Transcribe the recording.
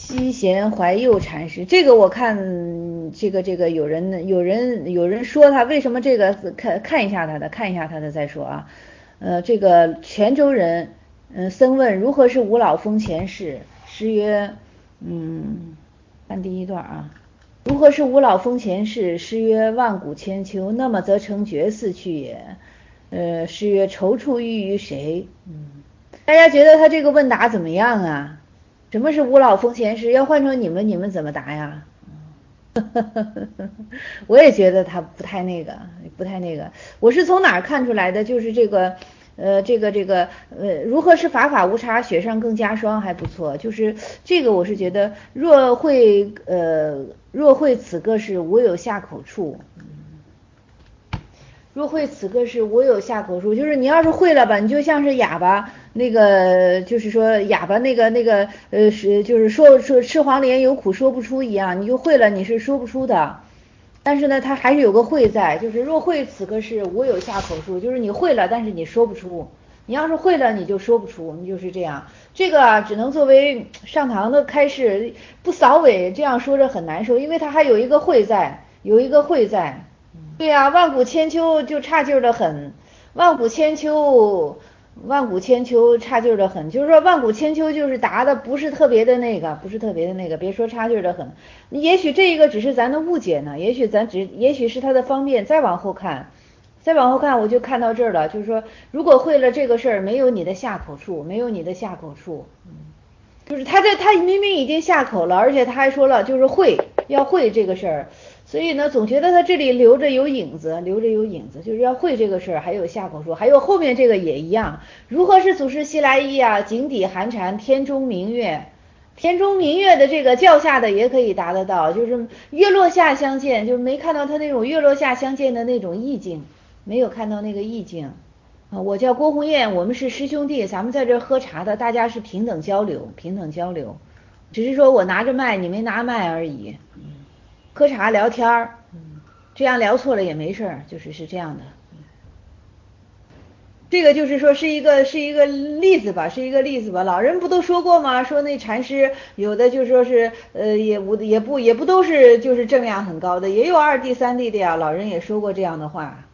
西贤怀幼禅师，这个我看这个有人说他为什么这个看一下他的再说啊。这个泉州人，僧问如何是无老风前世，诗曰，看第一段啊，如何是无老风前世，诗曰万古千秋，那么则成绝嗣去也。诗曰踌躇欲于谁？大家觉得他这个问答怎么样啊？什么是无老风前世？要换成你们，你们怎么答呀？我也觉得他不太那个。我是从哪儿看出来的？就是这个，如何是法无差，雪上更加霜还不错。就是这个，我是觉得若会此个是无有下口处。若会此个是我有下口处，就是你要是会了吧，你就像是哑巴那个，就是说哑巴就是说吃黄连有苦说不出一样，你就会了，你是说不出的。但是呢，它还是有个会在，就是若会此个是我有下口处，就是你会了，但是你说不出。你要是会了，你就说不出，你就是这样。这个啊，只能作为上堂的开示，不扫尾这样说着很难受，因为它还有一个会在，有一个会在。对呀，万古千秋就差劲的很，万古千秋，万古千秋差劲的很，就是说万古千秋就是答的不是特别的那个，不是特别的那个，别说差劲的很，也许这一个只是咱的误解呢，也许是他的方便，再往后看，我就看到这儿了，就是说如果会了这个事儿，没有你的下口处，没有你的下口处，就是他明明已经下口了，而且他还说了，就是要会这个事儿。所以呢，总觉得他这里留着有影子，就是要会这个事儿，还有下口处，还有后面这个也一样。如何是祖师西来意啊？井底寒蝉，天中明月。天中明月的这个教下的也可以达得到，就是月落下相见，就是没看到他那种月落下相见的那种意境，没有看到那个意境。我叫郭红艳，我们是师兄弟，咱们在这喝茶的，大家是平等交流，只是说我拿着麦，你没拿麦而已。喝茶聊天儿，这样聊错了也没事儿，是这样的。这个就是说是一个例子吧，老人不都说过吗？说那禅师有的就说是也不都是就是正量很高的，也有二弟三弟的呀，老人也说过这样的话。